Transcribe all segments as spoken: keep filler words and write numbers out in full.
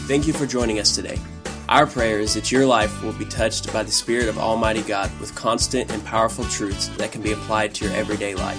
Thank you for joining us today. Our prayer is that your life will be touched by the Spirit of Almighty God with constant and powerful truths that can be applied to your everyday life.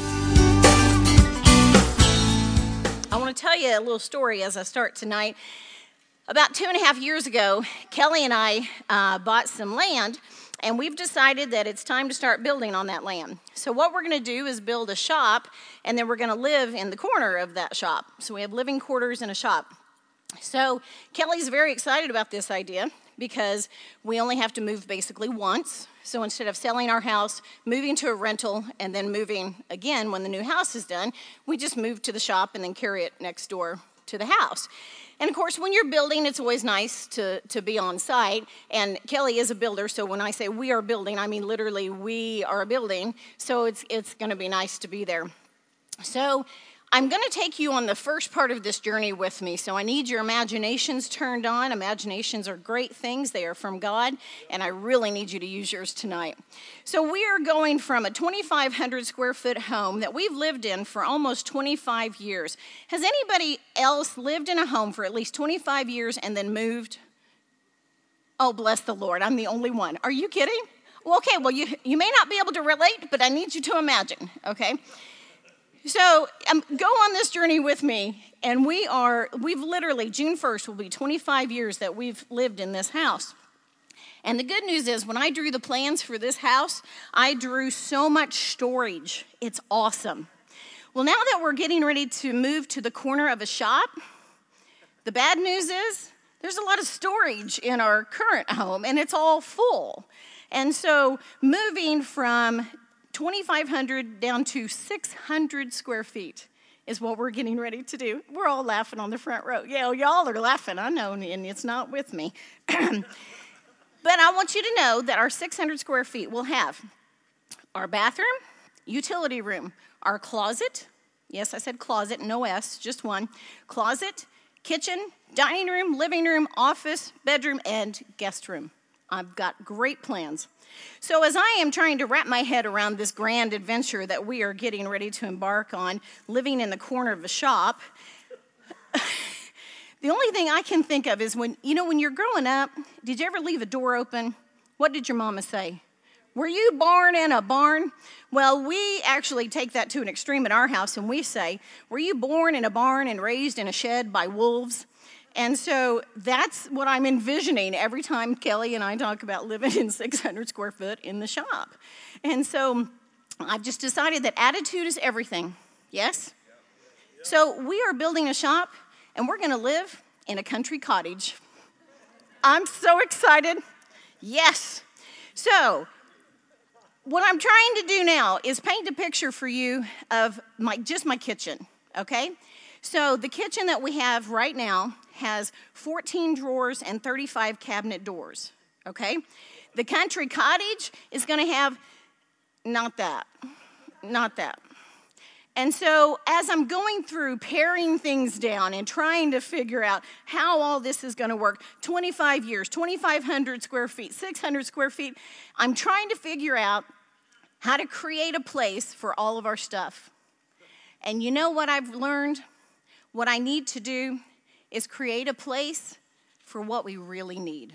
I want to tell you a little story as I start tonight. About two and a half years ago, Kelly and I uh, bought some land, and we've decided that it's time to start building on that land. So what we're going to do is build a shop, and then we're going to live in the corner of that shop. So we have living quarters and a shop. So Kelly's very excited about this idea because we only have to move basically once. So instead of selling our house, moving to a rental, and then moving again when the new house is done, we just move to the shop and then carry it next door to the house. And of course, when you're building, it's always nice to, to be on site. And Kelly is a builder, so when I say we are building, I mean literally we are building. So it's it's going to be nice to be there. So I'm going to take you on the first part of this journey with me. So I need your imaginations turned on. Imaginations are great things. They are from God, and I really need you to use yours tonight. So we are going from a twenty-five hundred square foot home that we've lived in for almost twenty-five years. Has anybody else lived in a home for at least twenty-five years and then moved? Oh, bless the Lord. I'm the only one. Are you kidding? Well, okay, well, you, you may not be able to relate, but I need you to imagine, okay? So um, go on this journey with me, and we are, we've literally, June first will be twenty-five years that we've lived in this house. And the good news is when I drew the plans for this house, I drew so much storage. It's awesome. Well, now that we're getting ready to move to the corner of a shop, the bad news is there's a lot of storage in our current home, and it's all full. And so moving from twenty-five hundred down to six hundred square feet is what we're getting ready to do. We're all laughing on the front row. Yeah, y'all are laughing, I know, and it's not with me. But I want you to know that our six hundred square feet will have our bathroom, utility room, our closet. Yes, I said closet, no S, just one. Closet, kitchen, dining room, living room, office, bedroom, and guest room. I've got great plans. So as I am trying to wrap my head around this grand adventure that we are getting ready to embark on, living in the corner of a shop, the only thing I can think of is when, you know, when you're growing up, did you ever leave a door open? What did your mama say? Were you born in a barn? Well, we actually take that to an extreme in our house, and we say, were you born in a barn and raised in a shed by wolves? And so that's what I'm envisioning every time Kelly and I talk about living in six hundred square foot in the shop. And so I've just decided that attitude is everything. Yes? So we are building a shop, and we're going to live in a country cottage. I'm so excited. Yes. So what I'm trying to do now is paint a picture for you of my just my kitchen, okay? So the kitchen that we have right now has fourteen drawers and thirty-five cabinet doors, okay? The country cottage is going to have not that, not that. And so as I'm going through paring things down and trying to figure out how all this is going to work, twenty-five years, twenty-five hundred square feet, six hundred square feet, I'm trying to figure out how to create a place for all of our stuff. And you know what I've learned? What I need to do is create a place for what we really need.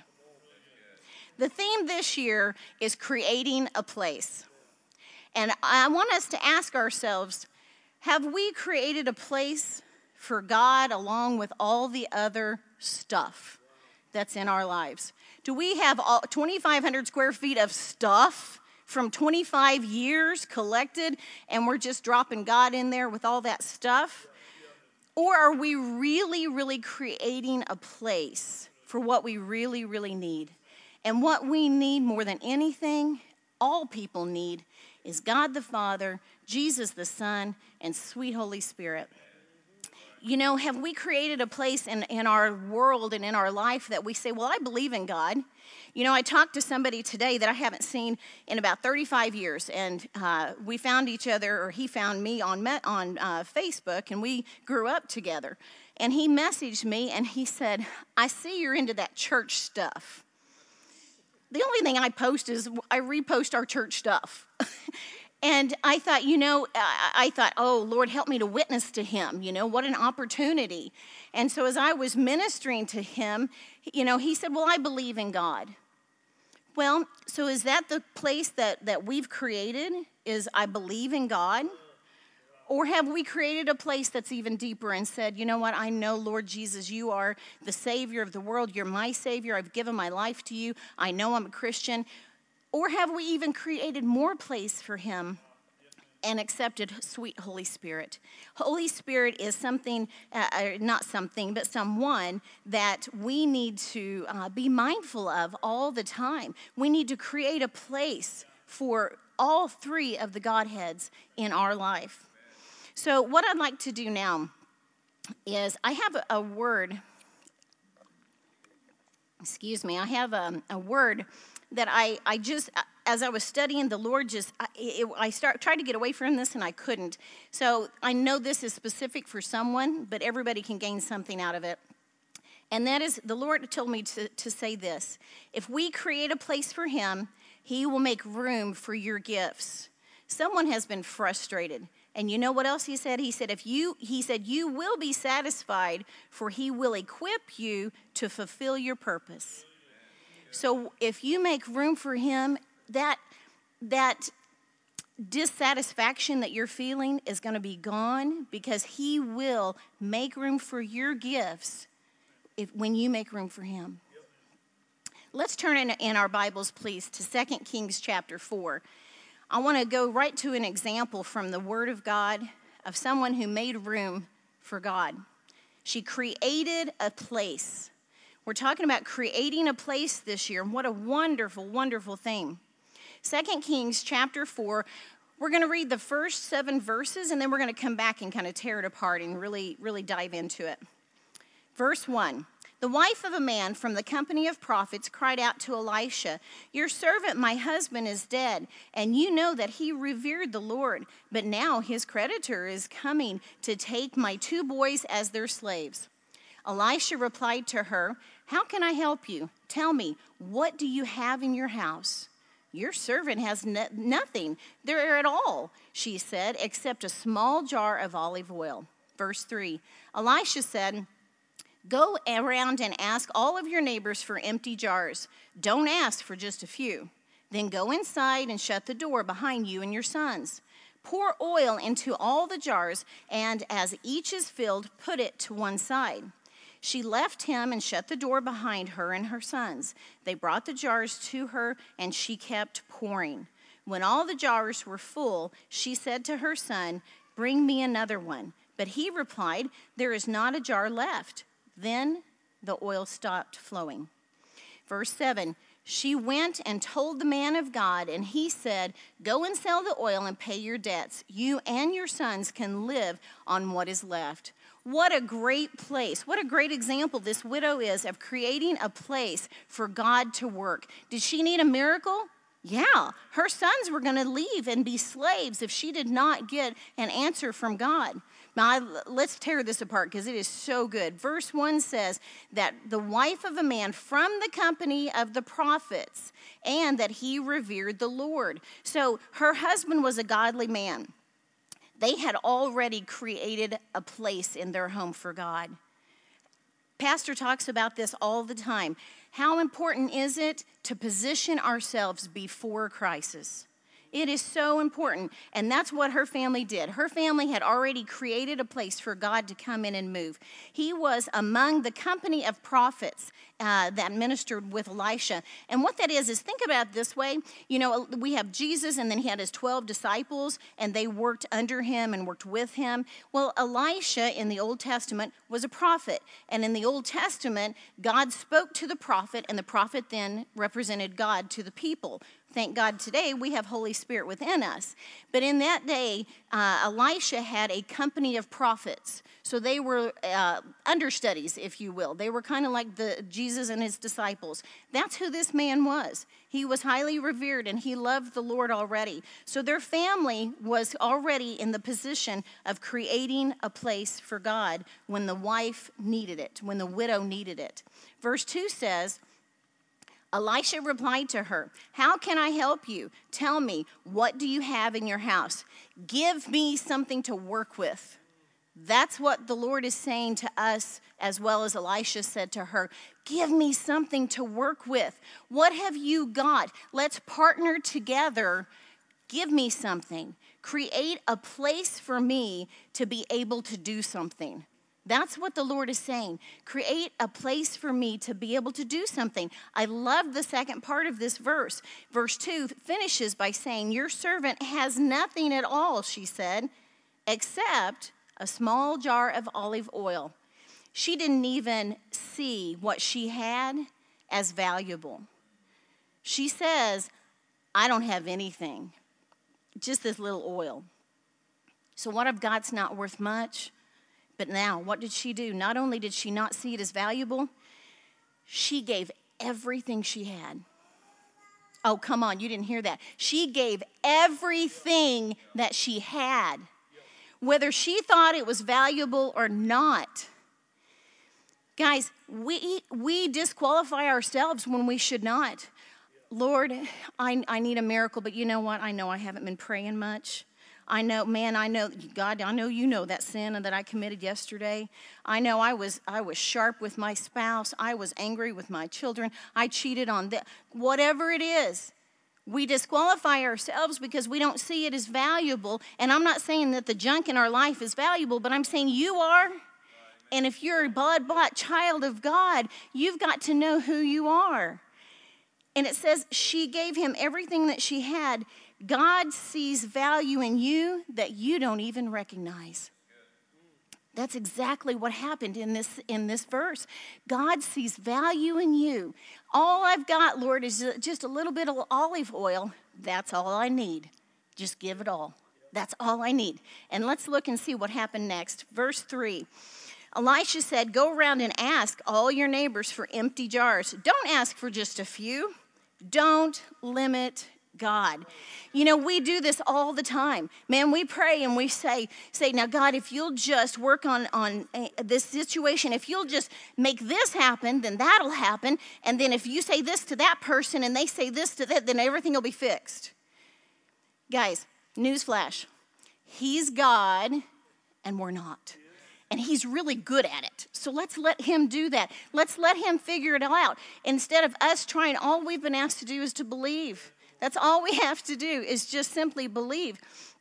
The theme this year is creating a place. And I want us to ask ourselves, have we created a place for God along with all the other stuff that's in our lives? Do we have all twenty-five hundred square feet of stuff from twenty-five years collected, and we're just dropping God in there with all that stuff? Or are we really, really creating a place for what we really, really need? And what we need more than anything, all people need, is God the Father, Jesus the Son, and sweet Holy Spirit. You know, have we created a place in, in our world and in our life that we say, well, I believe in God. You know, I talked to somebody today that I haven't seen in about thirty-five years, and uh, we found each other, or he found me on on uh, Facebook, and we grew up together. And he messaged me, and he said, I see you're into that church stuff. The only thing I post is I repost our church stuff. And I thought, you know, I, I thought, oh, Lord, help me to witness to him. You know, what an opportunity. And so as I was ministering to him, you know, he said, well, I believe in God. Well, so is that the place that, that we've created, is I believe in God? Or have we created a place that's even deeper and said, you know what, I know, Lord Jesus, you are the Savior of the world. You're my Savior. I've given my life to you. I know I'm a Christian. Or have we even created more place for him and accepted sweet Holy Spirit? Holy Spirit is something, uh, not something, but someone that we need to uh, be mindful of all the time. We need to create a place for all three of the Godheads in our life. So what I'd like to do now is I have a, a word, excuse me, I have a, a word that I, I just, as I was studying, the Lord just, I, it, I start, tried to get away from this and I couldn't. So I know this is specific for someone, but everybody can gain something out of it. And that is, the Lord told me to, to say this: if we create a place for him, he will make room for your gifts. Someone has been frustrated. And you know what else he said? He said, if you, he said, you will be satisfied, for he will equip you to fulfill your purpose. So if you make room for him, that, that dissatisfaction that you're feeling is going to be gone, because he will make room for your gifts if, when you make room for him. Let's turn in, in our Bibles, please, to Second Kings chapter four. I want to go right to an example from the Word of God of someone who made room for God. She created a place. We're talking about creating a place this year. What a wonderful, wonderful thing. Second Kings chapter four, we're going to read the first seven verses, and then we're going to come back and kind of tear it apart and really, really dive into it. Verse one. The wife of a man from the company of prophets cried out to Elisha, your servant, my husband, is dead, and you know that he revered the Lord. But now his creditor is coming to take my two boys as their slaves. Elisha replied to her, how can I help you? Tell me, what do you have in your house? Your servant has no- nothing there at all, she said, except a small jar of olive oil. Verse three, Elisha said, go around and ask all of your neighbors for empty jars. Don't ask for just a few. Then go inside and shut the door behind you and your sons. Pour oil into all the jars, and as each is filled, put it to one side. She left him and shut the door behind her and her sons. They brought the jars to her, and she kept pouring. When all the jars were full, she said to her son, bring me another one. But he replied, there is not a jar left. Then the oil stopped flowing. Verse seven, she went and told the man of God, and he said, go and sell the oil and pay your debts. You and your sons can live on what is left. What a great place. What a great example this widow is of creating a place for God to work. Did she need a miracle? Yeah, her sons were going to leave and be slaves if she did not get an answer from God. Now, I, let's tear this apart because it is so good. Verse one says that the wife of a man from the company of the prophets, and that he revered the Lord. So her husband was a godly man. They had already created a place in their home for God. Pastor talks about this all the time. How important is it to position ourselves before crisis? It is so important, and that's what her family did. Her family had already created a place for God to come in and move. He was among the company of prophets uh, that ministered with Elisha. And what that is, is think about it this way. You know, we have Jesus, and then he had his twelve disciples, and they worked under him and worked with him. Well, Elisha in the Old Testament was a prophet. And in the Old Testament, God spoke to the prophet, and the prophet then represented God to the people. Thank God today we have Holy Spirit within us. But in that day, uh, Elisha had a company of prophets. So they were uh, understudies, if you will. They were kind of like the Jesus and his disciples. That's who this man was. He was highly revered, and he loved the Lord already. So their family was already in the position of creating a place for God when the wife needed it, when the widow needed it. Verse two says, Elisha replied to her, "How can I help you? Tell me, what do you have in your house? Give me something to work with." That's what the Lord is saying to us, as well as Elisha said to her. Give me something to work with. What have you got? Let's partner together. Give me something. Create a place for me to be able to do something. That's what the Lord is saying. Create a place for me to be able to do something. I love the second part of this verse. Verse two finishes by saying, "Your servant has nothing at all," she said, "except a small jar of olive oil." She didn't even see what she had as valuable. She says, "I don't have anything, just this little oil. So what I've got's not worth much." But now, what did she do? Not only did she not see it as valuable, she gave everything she had. Oh, come on, you didn't hear that. She gave everything that she had, whether she thought it was valuable or not. Guys, we we disqualify ourselves when we should not. Lord, I, I need a miracle, but you know what? I know I haven't been praying much. I know, man, I know, God, I know you know that sin that I committed yesterday. I know I was I was sharp with my spouse. I was angry with my children. I cheated on them. Whatever it is, we disqualify ourselves because we don't see it as valuable. And I'm not saying that the junk in our life is valuable, but I'm saying you are. And if you're a blood-bought child of God, you've got to know who you are. And it says she gave him everything that she had. God sees value in you that you don't even recognize. That's exactly what happened in this in this verse. God sees value in you. All I've got, Lord, is just a little bit of olive oil. That's all I need. Just give it all. That's all I need. And let's look and see what happened next. Verse three. Elisha said, "Go around and ask all your neighbors for empty jars. Don't ask for just a few. Don't limit God." You know, we do this all the time. Man, we pray and we say, say, "Now, God, if you'll just work on, on this situation, if you'll just make this happen, then that'll happen. And then if you say this to that person and they say this to that, then everything will be fixed." Guys, newsflash. He's God and we're not. And he's really good at it. So let's let him do that. Let's let him figure it all out. Instead of us trying, all we've been asked to do is to believe. That's all we have to do is just simply believe.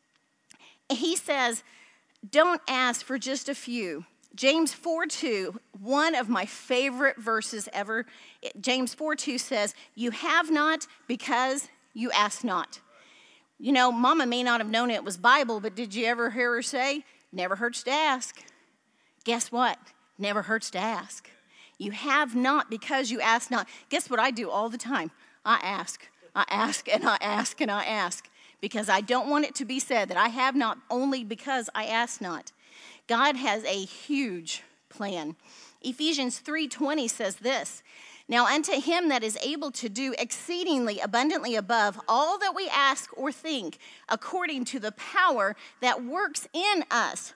He says, don't ask for just a few. James four two, one of my favorite verses ever. James four two says, "You have not because you ask not." You know, Mama may not have known it was Bible, but did you ever hear her say, "Never hurts to ask"? Guess what? Never hurts to ask. You have not because you ask not. Guess what I do all the time? I ask. I ask and I ask and I ask because I don't want it to be said that I have not only because I ask not. God has a huge plan. Ephesians three twenty says this, "Now unto him that is able to do exceedingly abundantly above all that we ask or think, according to the power that works in us."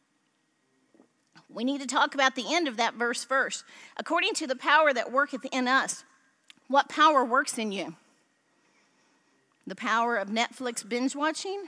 We need to talk about the end of that verse first. According to the power that worketh in us. What power works in you? The power of Netflix binge watching?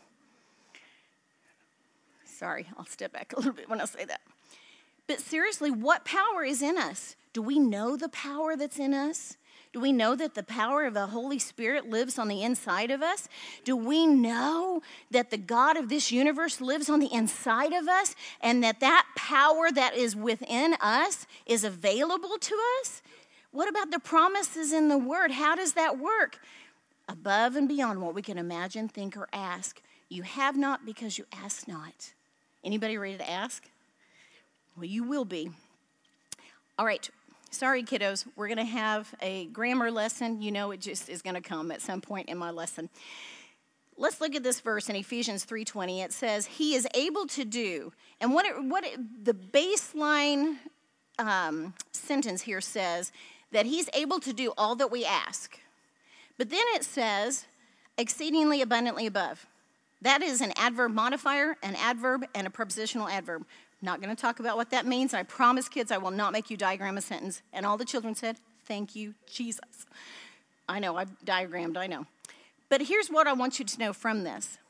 Sorry, I'll step back a little bit when I say that. But seriously, what power is in us? Do we know the power that's in us? Do we know that the power of the Holy Spirit lives on the inside of us? Do we know that the God of this universe lives on the inside of us and that that power that is within us is available to us? What about the promises in the Word? How does that work? Above and beyond what we can imagine, think, or ask. You have not because you ask not. Anybody ready to ask? Well, you will be. All right. Sorry, kiddos. We're going to have a grammar lesson. You know it just is going to come at some point in my lesson. Let's look at this verse in Ephesians three twenty. It says, "He is able to do." And what, it, what it, the baseline um, sentence here says that he's able to do all that we ask. But then it says, exceedingly abundantly above. That is an adverb modifier, an adverb, and a prepositional adverb. Not going to talk about what that means. I promise, kids, I will not make you diagram a sentence. And all the children said, Thank you, Jesus. I know, I've diagrammed, I know. But here's what I want you to know from this.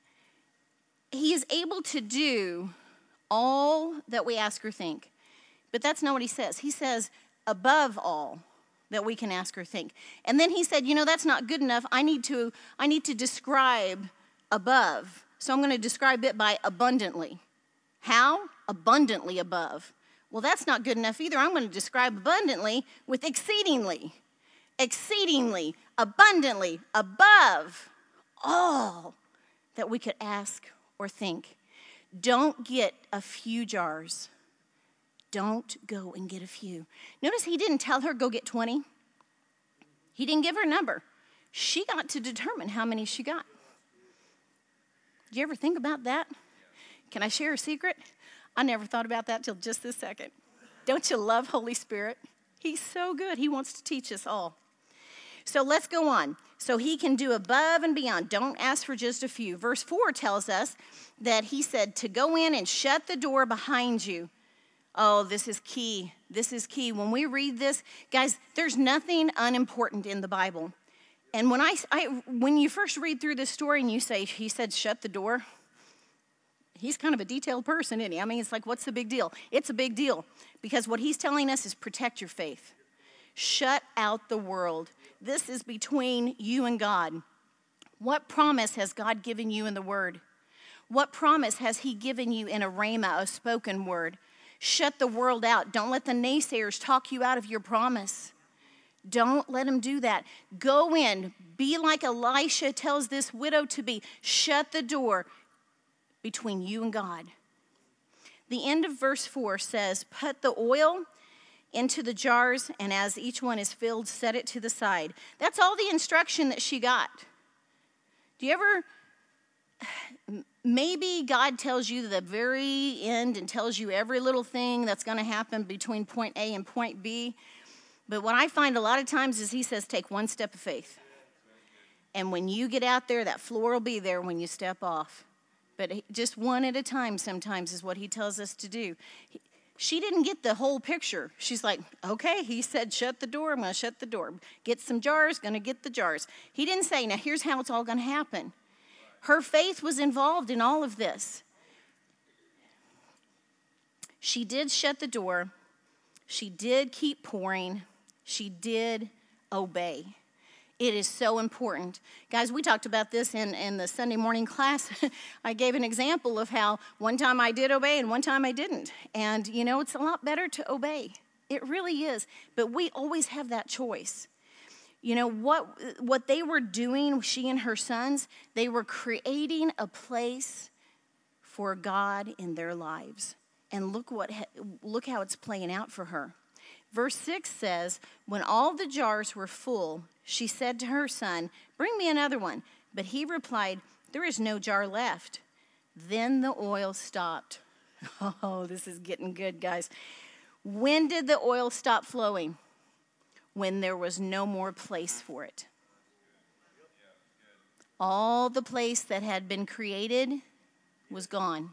He is able to do all that we ask or think. But that's not what he says. He says, above all that we can ask or think. And then he said, you know, that's not good enough. I need to, I need to describe above. So I'm going to describe it by abundantly. How? Abundantly above. Well, that's not good enough either. I'm going to describe abundantly with exceedingly. Exceedingly, abundantly, above all that we could ask or think. Don't get a few jars. Don't go and get a few. Notice he didn't tell her go get twenty. He didn't give her a number. She got to determine how many she got. Did you ever think about that? Can I share a secret? I never thought about that till just this second. Don't you love Holy Spirit? He's so good. He wants to teach us all. So let's go on. So he can do above and beyond. Don't ask for just a few. Verse four tells us that he said to go in and shut the door behind you. Oh, this is key. This is key. When we read this, guys, there's nothing unimportant in the Bible. And when I, I when you first read through this story and you say, he said, shut the door, he's kind of a detailed person, isn't he? I mean, it's like, what's the big deal? It's a big deal because what he's telling us is protect your faith. Shut out the world. This is between you and God. What promise has God given you in the Word? What promise has he given you in a rhema, a spoken word? Shut the world out. Don't let the naysayers talk you out of your promise. Don't let them do that. Go in. Be like Elisha tells this widow to be. Shut the door between you and God. The end of verse four says, put the oil into the jars, and as each one is filled, set it to the side. That's all the instruction that she got. Do you ever... Maybe God tells you the very end and tells you every little thing that's going to happen between point A and point B. But what I find a lot of times is he says, take one step of faith. And when you get out there, that floor will be there when you step off. But just one at a time sometimes is what he tells us to do. She didn't get the whole picture. She's like, okay, he said, shut the door. I'm going to shut the door. Get some jars, going to get the jars. He didn't say, now here's how it's all going to happen. Her faith was involved in all of this. She did shut the door. She did keep pouring. She did obey. It is so important. Guys, we talked about this in, in the Sunday morning class. I gave an example of how one time I did obey and one time I didn't. And, you know, it's a lot better to obey. It really is. But we always have that choice. You know, what what they were doing, she and her sons, they were creating a place for God in their lives. And look what look how it's playing out for her. Verse six says, when all the jars were full, she said to her son, bring me another one. But he replied, there is no jar left. Then the oil stopped. Oh, this is getting good, guys. When did the oil stop flowing? When there was no more place for it. All the place that had been created was gone.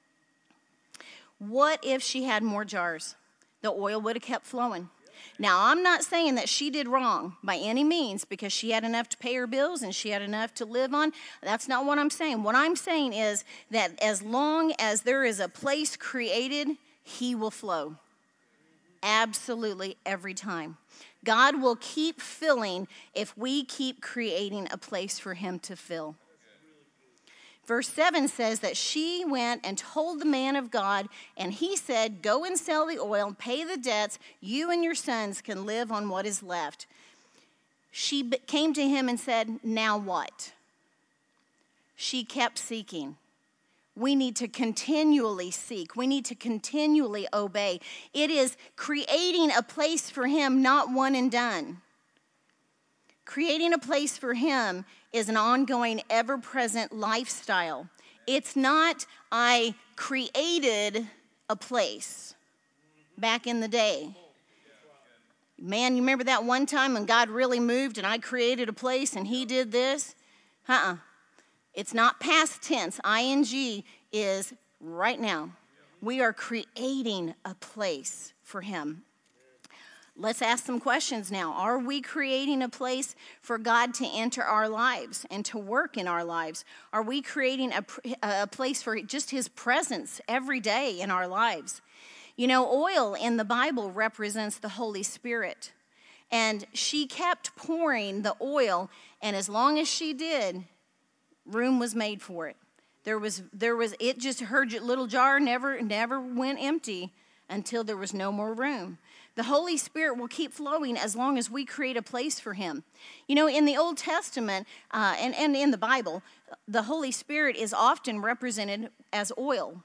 What if she had more jars? The oil would have kept flowing. Now, I'm not saying that she did wrong by any means because she had enough to pay her bills and she had enough to live on. That's not what I'm saying. What I'm saying is that as long as there is a place created, he will flow. Absolutely every time. God will keep filling if we keep creating a place for him to fill. Verse seven says that she went and told the man of God, and he said, go and sell the oil, pay the debts, you and your sons can live on what is left. She came to him and said, now what? She kept seeking. We need to continually seek. We need to continually obey. It is creating a place for him, not one and done. Creating a place for him is an ongoing, ever-present lifestyle. It's not, I created a place back in the day. Man, you remember that one time when God really moved and I created a place and he did this? Uh-uh. It's not past tense. I N G is right now. We are creating a place for him. Let's ask some questions now. Are we creating a place for God to enter our lives and to work in our lives? Are we creating a, a place for just his presence every day in our lives? You know, oil in the Bible represents the Holy Spirit. And she kept pouring the oil, and as long as she did, room was made for it. There was, there was, it just, her little jar never, never went empty until there was no more room. The Holy Spirit will keep flowing as long as we create a place for him. You know, in the Old Testament uh, and, and in the Bible, the Holy Spirit is often represented as oil.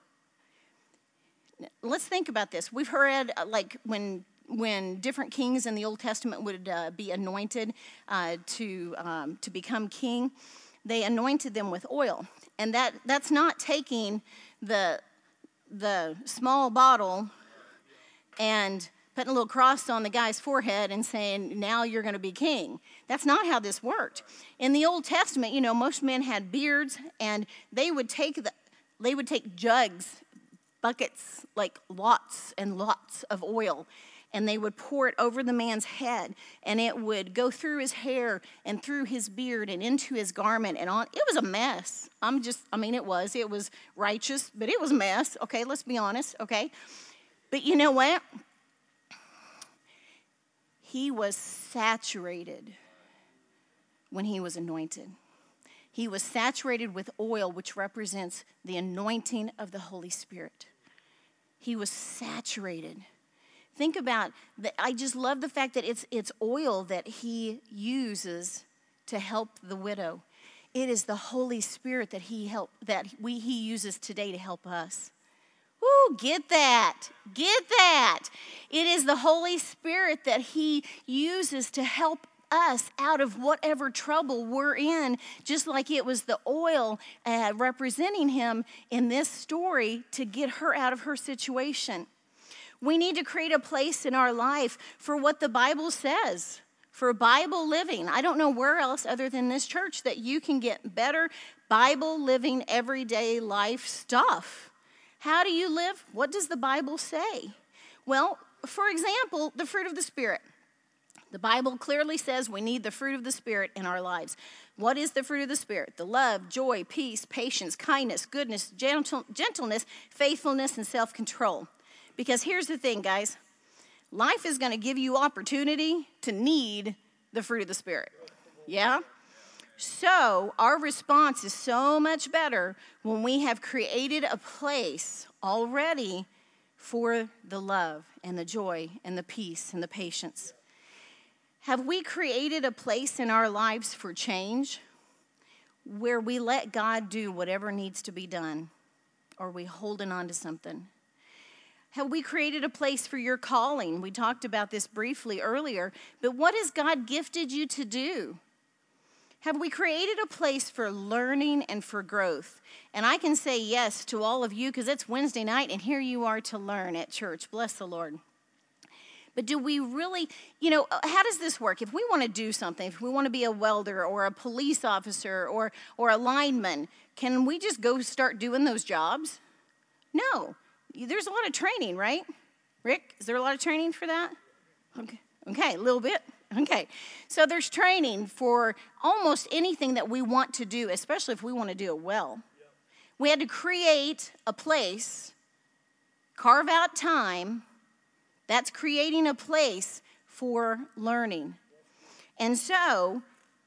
Let's think about this. We've heard, uh, like, when when different kings in the Old Testament would uh, be anointed uh, to um, to become king, they anointed them with oil. And that, that's not taking the, the small bottle and putting a little cross on the guy's forehead and saying, now you're going to be king. That's not how this worked. In the Old Testament, you know, most men had beards, and they would take the, they would take jugs, buckets, like lots and lots of oil, and they would pour it over the man's head, and it would go through his hair and through his beard and into his garment and on. It was a mess. I'm just, I mean, it was. It was righteous, but it was a mess. Okay, let's be honest, okay? But you know what? He was saturated when he was anointed. He was saturated with oil, which represents the anointing of the Holy Spirit. He was saturated. Think about that. I just love the fact that it's it's oil that he uses to help the widow. It is the Holy Spirit that he help that we he uses today to help us. Woo, get that. Get that. It is the Holy Spirit that he uses to help us out of whatever trouble we're in, just like it was the oil uh, representing him in this story to get her out of her situation. We need to create a place in our life for what the Bible says, for Bible living. I don't know where else other than this church that you can get better Bible living, everyday life stuff. How do you live? What does the Bible say? Well, for example, the fruit of the Spirit. The Bible clearly says we need the fruit of the Spirit in our lives. What is the fruit of the Spirit? The love, joy, peace, patience, kindness, goodness, gentle, gentleness, faithfulness, and self-control. Because here's the thing, guys. Life is going to give you opportunity to need the fruit of the Spirit. Yeah? So our response is so much better when we have created a place already for the love and the joy and the peace and the patience. Have we created a place in our lives for change where we let God do whatever needs to be done? Or are we holding on to something? Have we created a place for your calling? We talked about this briefly earlier, but what has God gifted you to do? Have we created a place for learning and for growth? And I can say yes to all of you because it's Wednesday night and here you are to learn at church. Bless the Lord. But do we really, you know, how does this work? If we want to do something, if we want to be a welder or a police officer or, or a lineman, can we just go start doing those jobs? No. There's a lot of training, right? Rick, is there a lot of training for that? Okay, okay, a little bit. Okay, so there's training for almost anything that we want to do, especially if we want to do it well. Yeah. We had to create a place, carve out time. That's creating a place for learning. And so,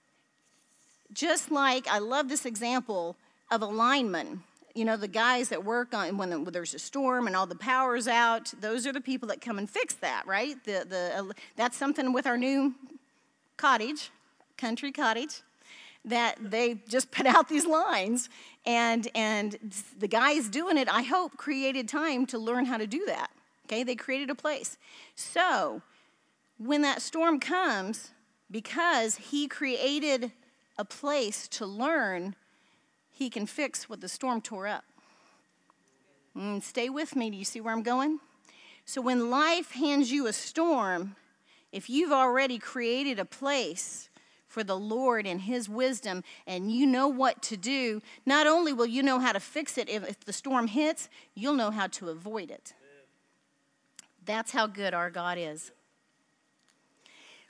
just like, I love this example of a lineman. You know, the guys that work on when, the, when there's a storm and all the power's out, those are the people that come and fix that, right? The the uh, that's something with our new cottage, country cottage, that they just put out these lines, and and the guys doing it, I hope, created time to learn how to do that. Okay, they created a place. So when that storm comes, because he created a place to learn, he can fix what the storm tore up. Mm, stay with me. Do you see where I'm going? So when life hands you a storm, if you've already created a place for the Lord and his wisdom and you know what to do, not only will you know how to fix it if, if the storm hits, you'll know how to avoid it. That's how good our God is.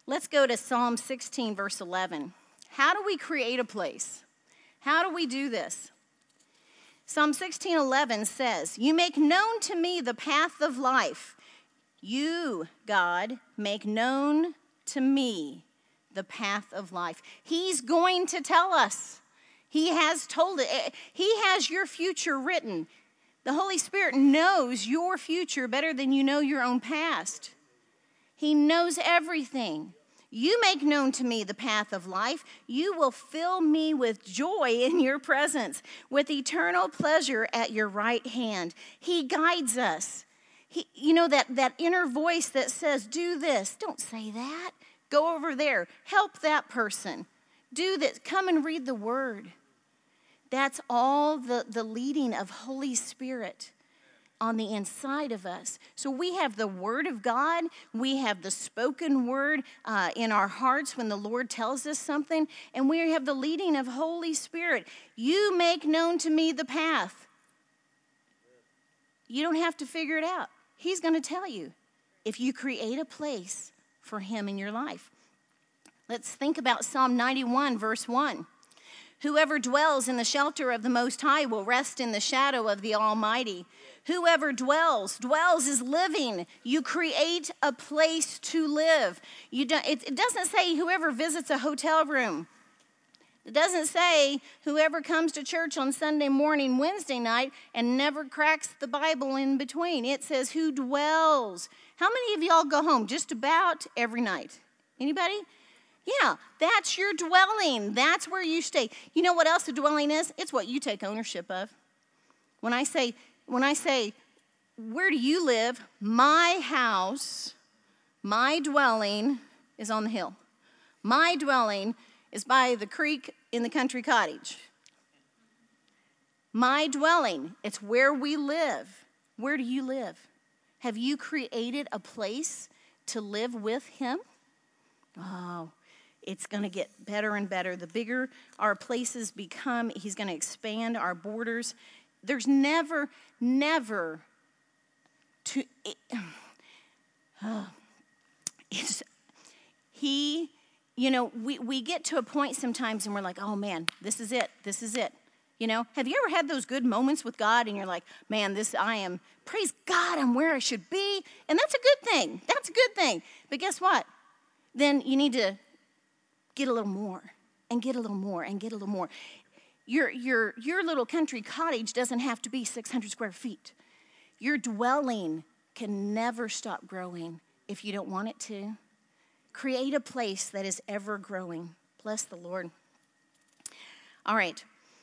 Let's go to Psalm sixteen, verse eleven. How do we create a place? How do we do this? Psalm sixteen eleven says, you make known to me the path of life. You, God, make known to me the path of life. He's going to tell us. He has told it. He has your future written. The Holy Spirit knows your future better than you know your own past. He knows everything. You make known to me the path of life. You will fill me with joy in your presence, with eternal pleasure at your right hand. He guides us. He, you know, that, that inner voice that says, do this. Don't say that. Go over there. Help that person. Do this. Come and read the word. That's all the, the leading of Holy Spirit on the inside of us. So we have the word of God. We have the spoken word uh, in our hearts when the Lord tells us something. And we have the leading of Holy Spirit. You make known to me the path. You don't have to figure it out. He's going to tell you if you create a place for him in your life. Let's think about Psalm ninety-one, verse one. Whoever dwells in the shelter of the Most High will rest in the shadow of the Almighty. Whoever dwells, dwells is living. You create a place to live. You don't, it, it doesn't say whoever visits a hotel room. It doesn't say whoever comes to church on Sunday morning, Wednesday night, and never cracks the Bible in between. It says who dwells. How many of y'all go home just about every night? Anybody? Yeah, that's your dwelling. That's where you stay. You know what else a dwelling is? It's what you take ownership of. When I say, when I say, where do you live? My house, my dwelling is on the hill. My dwelling is by the creek in the country cottage. My dwelling, it's where we live. Where do you live? Have you created a place to live with him? Oh, it's going to get better and better. The bigger our places become, he's going to expand our borders. There's never, never to, it, oh, it's, he, you know, we, we get to a point sometimes and we're like, oh man, this is it, this is it. You know, have you ever had those good moments with God and you're like, man, this, I am, praise God, I'm where I should be. And that's a good thing. That's a good thing. But guess what? Then you need to get a little more and get a little more and get a little more. Your, your, your little country cottage doesn't have to be six hundred square feet. Your dwelling can never stop growing if you don't want it to. Create a place that is ever growing. Bless the Lord. All right.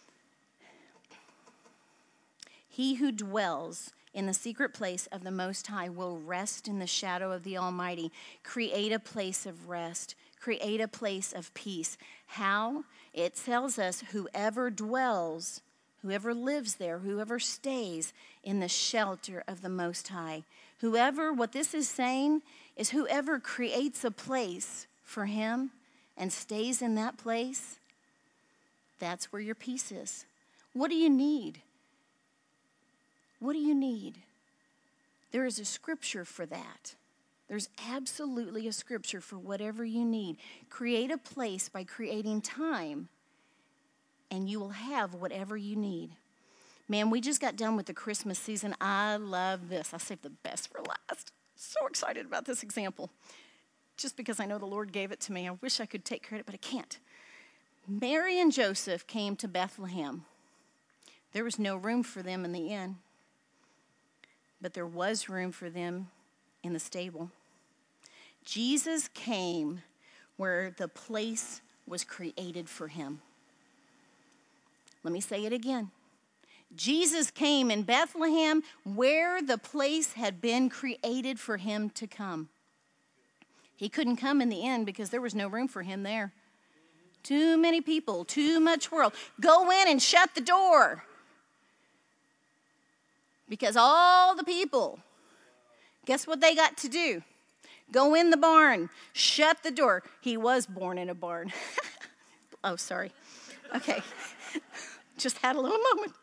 He who dwells in the secret place of the Most High will rest in the shadow of the Almighty. Create a place of rest. Create a place of peace. How? It tells us whoever dwells, whoever lives there, whoever stays in the shelter of the Most High. Whoever, what this is saying is whoever creates a place for him and stays in that place, that's where your peace is. What do you need? What do you need? There is a scripture for that. There's absolutely a scripture for whatever you need. Create a place by creating time, and you will have whatever you need. Man, we just got done with the Christmas season. I love this. I saved the best for last. So excited about this example. Just because I know the Lord gave it to me. I wish I could take credit, but I can't. Mary and Joseph came to Bethlehem. There was no room for them in the inn, but there was room for them in the stable. Jesus came where the place was created for him. Let me say it again. Jesus came in Bethlehem where the place had been created for him to come. He couldn't come in the inn because there was no room for him there. Too many people, too much world. Go in and shut the door. Because all the people, guess what they got to do? Go in the barn, shut the door. He was born in a barn. Oh, sorry. Okay. Just had a little moment.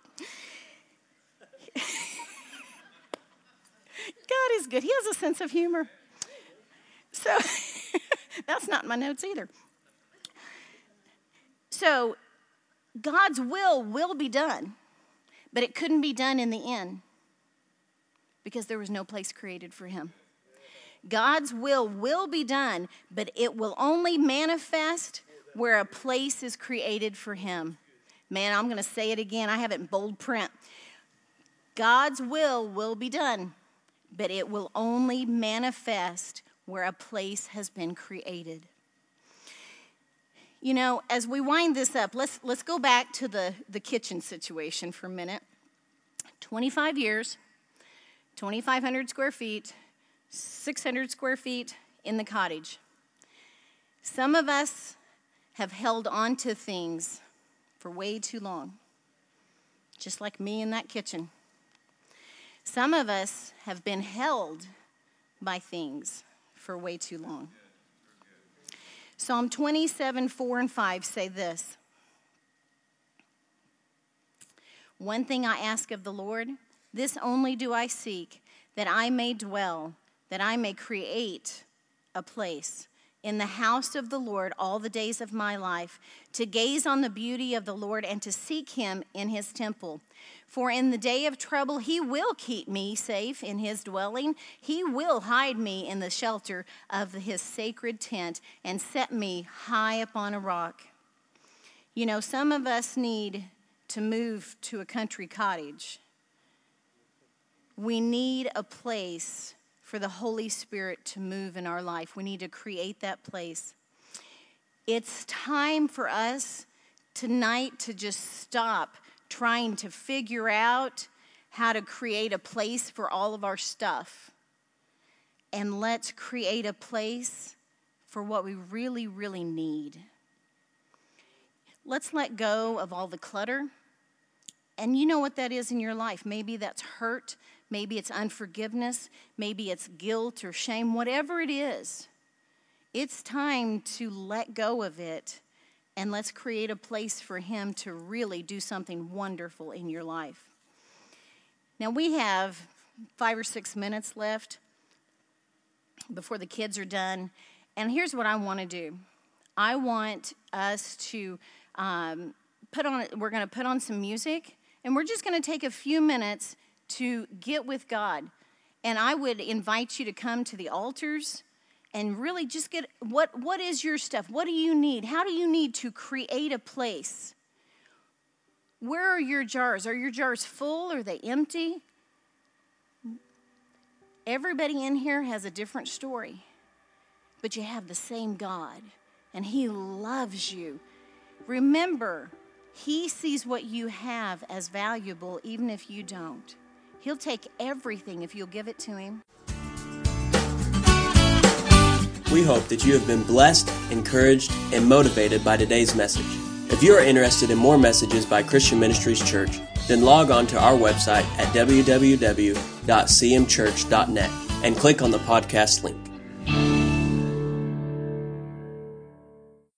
God is good. He has a sense of humor. So That's not in my notes either. So God's will will be done, but it couldn't be done in the inn because there was no place created for him. God's will will be done, but it will only manifest where a place is created for him. Man, I'm going to say it again. I have it in bold print. God's will will be done, but it will only manifest where a place has been created. You know, as we wind this up, let's let's go back to the, the kitchen situation for a minute. twenty-five years, twenty-five hundred square feet, six hundred square feet in the cottage. Some of us have held on to things for way too long, just like me in that kitchen. Some of us have been held by things for way too long. Psalm twenty-seven, four and five say this. One thing I ask of the Lord, this only do I seek, that I may dwell, that I may create a place in the house of the Lord all the days of my life, to gaze on the beauty of the Lord and to seek him in his temple. For in the day of trouble, he will keep me safe in his dwelling. He will hide me in the shelter of his sacred tent and set me high upon a rock. You know, some of us need to move to a country cottage. We need a place for the Holy Spirit to move in our life. We need to create that place. It's time for us tonight to just stop trying to figure out how to create a place for all of our stuff. And let's create a place for what we really, really need. Let's let go of all the clutter. And you know what that is in your life. Maybe that's hurt. Maybe it's unforgiveness. Maybe it's guilt or shame. Whatever it is, it's time to let go of it. And let's create a place for him to really do something wonderful in your life. Now, we have five or six minutes left before the kids are done. And here's what I want to do. I want us to um, put on, we're going to put on some music. And we're just going to take a few minutes to get with God. And I would invite you to come to the altars and really just get, what, what is your stuff? What do you need? How do you need to create a place? Where are your jars? Are your jars full? Are they empty? Everybody in here has a different story, but you have the same God, and he loves you. Remember, he sees what you have as valuable, even if you don't. He'll take everything if you'll give it to him. We hope that you have been blessed, encouraged, and motivated by today's message. If you are interested in more messages by Christian Ministries Church, then log on to our website at w w w dot c m church dot net and click on the podcast link.